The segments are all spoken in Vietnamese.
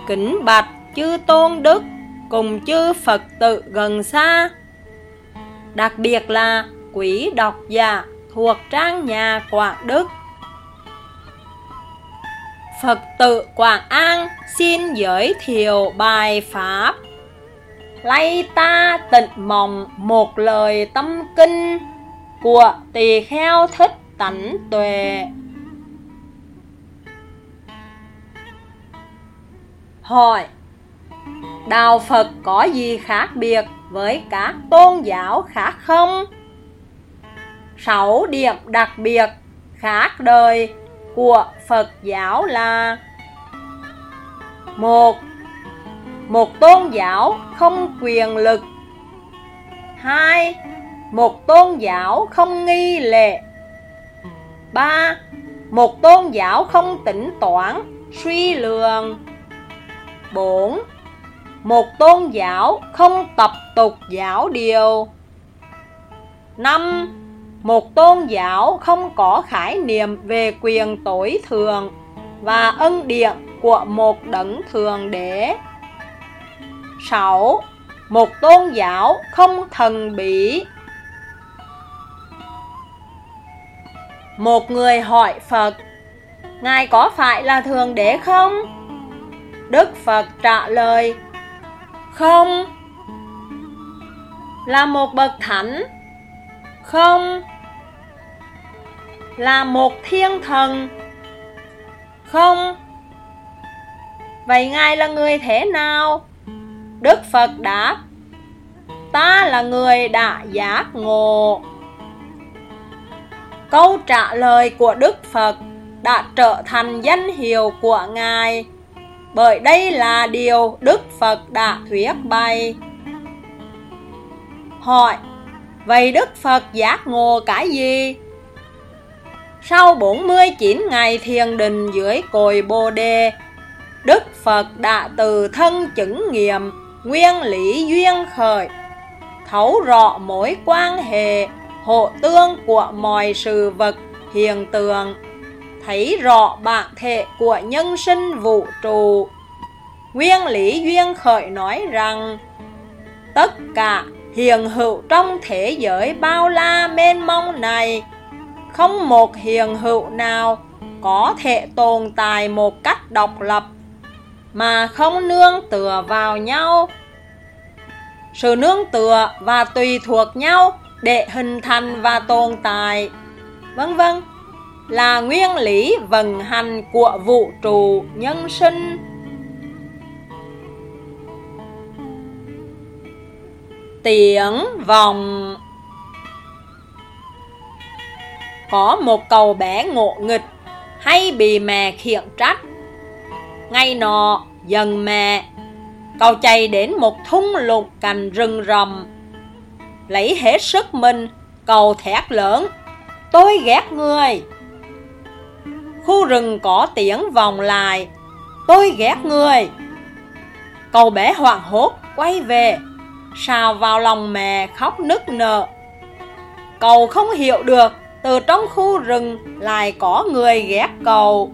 kính bạch chư tôn đức cùng chư Phật tử gần xa, đặc biệt là quý độc giả thuộc trang nhà Quảng Đức. Phật tử Quảng An xin giới thiệu bài pháp Lạy ta tịnh mộng một lời tâm kinh của Tỳ Kheo Thích Tánh Tuệ. Hỏi: đạo Phật có gì khác biệt với các tôn giáo khác không? 6 điểm đặc biệt khác đời của Phật giáo là: 1. Một tôn giáo không quyền lực. 2. Một tôn giáo không nghi lễ. 3. Một tôn giáo không tính toán, suy lường. 4. Một tôn giáo không tập tục giáo điều. 5. Một tôn giáo không có khái niệm về quyền tối thượng và ân điển của một đấng thượng đế. 6. Một tôn giáo không thần bí. Một người hỏi Phật: Ngài có phải là Thượng Đế không? Đức Phật trả lời: Không. Là một bậc thánh? Không. Là một thiên thần? Không. Vậy Ngài là người thế nào? Đức Phật đáp: Ta là người đã giác ngộ. Câu trả lời của Đức Phật đã trở thành danh hiệu của Ngài, bởi đây là điều Đức Phật đã thuyết bày. Hỏi: vậy Đức Phật giác ngộ cái gì? Sau 49 ngày thiền định dưới cội Bồ Đề, Đức Phật đã từ thân chứng nghiệm nguyên lý duyên khởi, thấu rõ mối quan hệ hộ tương của mọi sự vật hiện tượng, thấy rõ bản thể của nhân sinh vũ trụ. Nguyên lý duyên khởi nói rằng tất cả hiện hữu trong thế giới bao la mênh mông này, không một hiện hữu nào có thể tồn tại một cách độc lập mà không nương tựa vào nhau. Sự nương tựa và tùy thuộc nhau để hình thành và tồn tại, vân vân, là nguyên lý vận hành của vũ trụ nhân sinh. Tiếng vọng. Có một cậu bé ngộ nghịch hay bị mẹ khiển trách. Ngày nọ giận mẹ, cậu chạy đến một thung lũng cành rừng rậm. Lấy hết sức mình, cậu thét lớn: tôi ghét người. Khu rừng có tiếng vọng lại: tôi ghét người. Cậu bé hoảng hốt quay về, xào vào lòng mẹ khóc nức nở. Cậu không hiểu được từ trong khu rừng lại có người ghét cậu.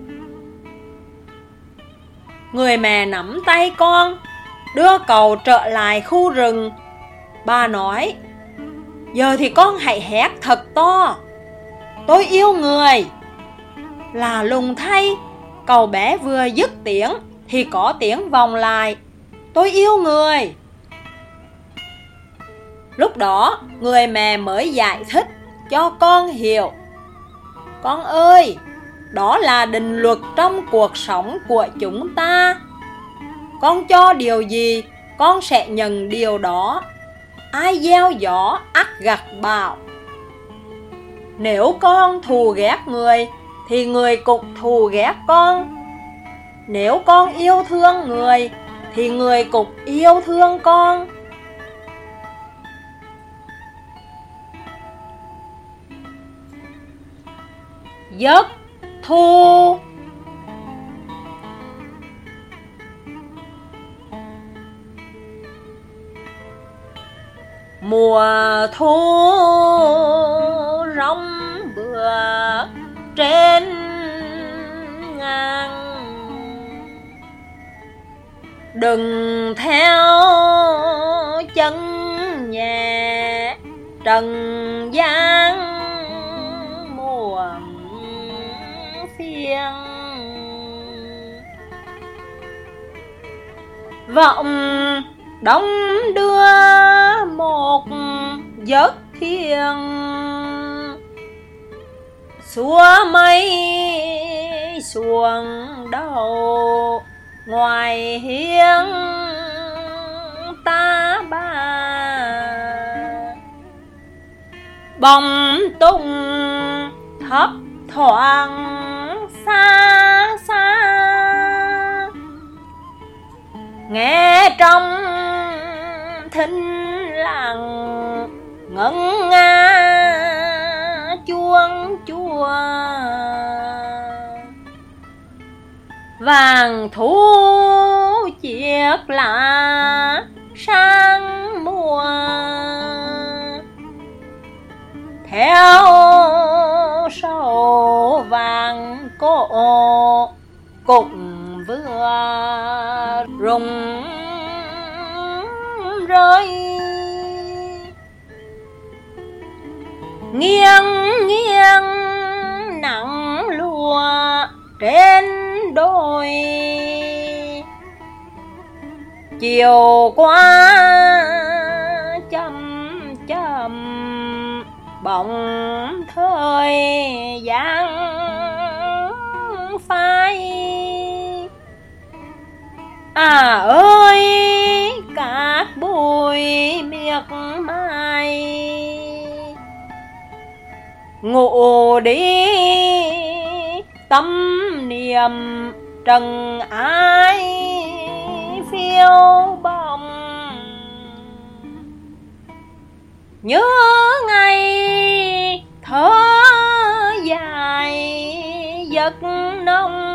Người mẹ nắm tay con, đưa cậu trở lại khu rừng. Bà nói: giờ thì con hãy hét thật to: tôi yêu người. Là lùng thay, cậu bé vừa dứt tiếng thì có tiếng vọng lại: tôi yêu người. Lúc đó người mẹ mới giải thích cho con hiểu: con ơi, đó là định luật trong cuộc sống của chúng ta. Con cho điều gì, con sẽ nhận điều đó. Ai gieo gió ắt gặt bão. Nếu con thù ghét người thì người cũng thù ghét con. Nếu con yêu thương người thì người cũng yêu thương con. Giấc thu. Mùa thu rong bừa trên ngang, Đừng theo chân nhà trần gian muộn phiền, vọng đong đưa một giấc thiêng, xua mây xuồng đầu ngoài hiên ta bà, bóng tung thấp thoáng xa xa, nghe trong thinh lặng ngân nga chuông chùa, vàng thu chiếc lá sang mùa, theo sầu vàng cổ cũng vừa rụng rơi, nghiêng nghiêng nắng lùa trên đồi, chiều qua chậm chậm bóng thời gian phai. À ơi các bụi miệt mài, ngủ đi tâm niệm trần ai phiêu bồng, nhớ ngày thở dài giấc nông,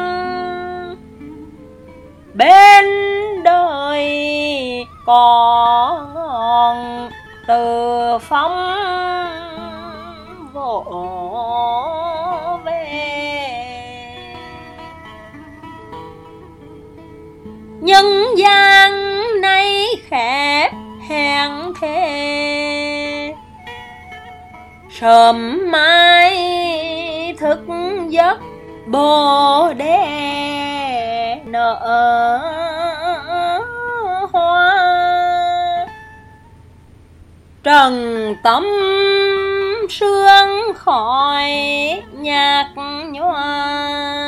bên đời còn từ phong vỗ về, nhân gian nay khẽ hẹn thề, sớm mai thức giấc bồ đề nở hoa, trần tâm sương khỏi nhạt nhòa,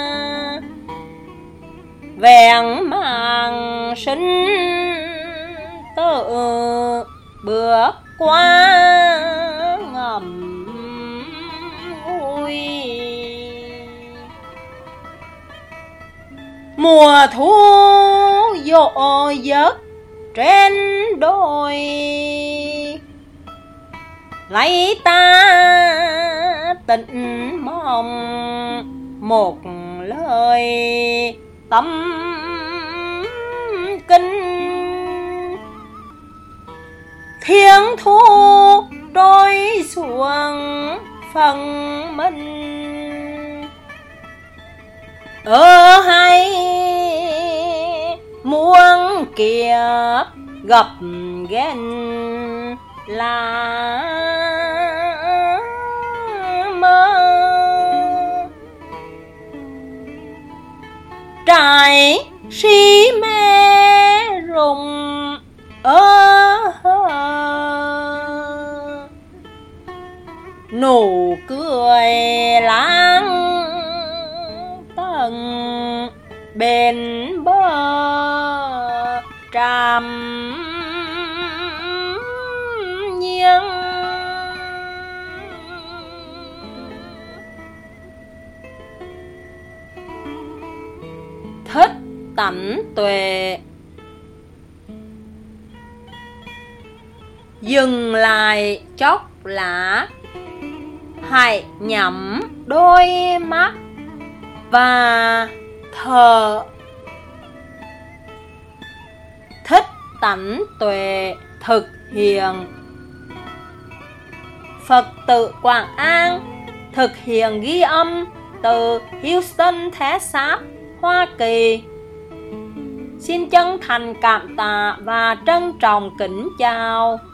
vẹn màng sinh tự bước qua ngầm vui. Mùa thu dỗ dớt trên đồi, lấy ta tỉnh mong một lời tâm kinh, thiên thu trôi xuống phần mình, hay muôn kiếp gặp ghen là mơ, trải si mê rụng nụ cười lãng tầng bên bờ tràm nhiên. Thích tánh tuệ, dừng lại chốc lát, hãy nhắm đôi mắt và thở. Thích tánh tuệ thực hiện. Phật tử Quảng An thực hiện ghi âm từ Houston, Texas, Hoa Kỳ. Xin chân thành cảm tạ và trân trọng kính chào.